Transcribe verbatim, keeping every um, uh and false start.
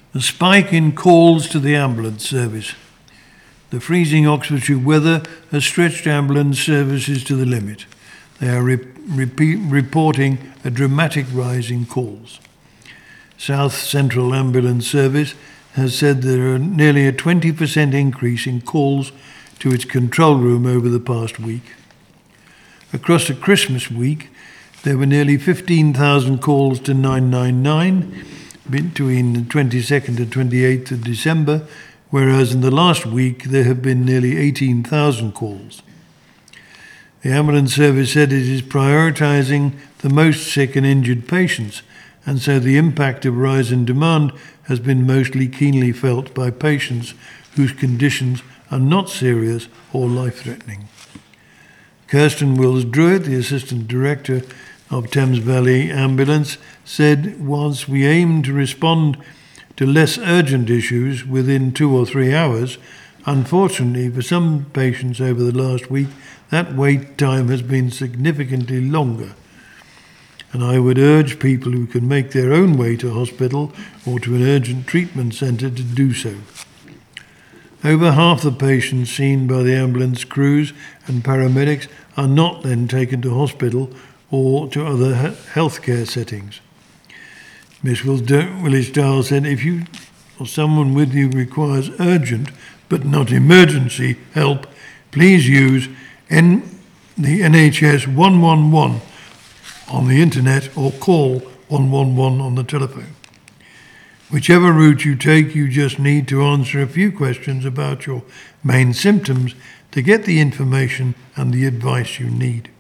A spike in calls to the ambulance service. The freezing Oxfordshire weather has stretched ambulance services to the limit. They are re- repeat, reporting a dramatic rise in calls. South Central Ambulance Service has said there are nearly a twenty percent increase in calls to its control room over the past week. Across the Christmas week, there were nearly fifteen thousand calls to nine nine nine between the twenty-second and twenty-eighth of December, whereas in the last week there have been nearly eighteen thousand calls. The ambulance service said it is prioritising the most sick and injured patients, and so the impact of rise in demand has been mostly keenly felt by patients whose conditions are not serious or life-threatening. Kirsten Wills-Druitt, the Assistant Director of Thames Valley Ambulance, said once we aim to respond to less urgent issues within two or three hours, unfortunately for some patients over the last week, that wait time has been significantly longer. And I would urge people who can make their own way to hospital or to an urgent treatment centre to do so. Over half the patients seen by the ambulance crews and paramedics are not then taken to hospital or to other healthcare settings. Miss Willis-Dowell said, if you or someone with you requires urgent but not emergency help, please use N- the N H S one one one on the internet or call one one one on the telephone. Whichever route you take, you just need to answer a few questions about your main symptoms to get the information and the advice you need.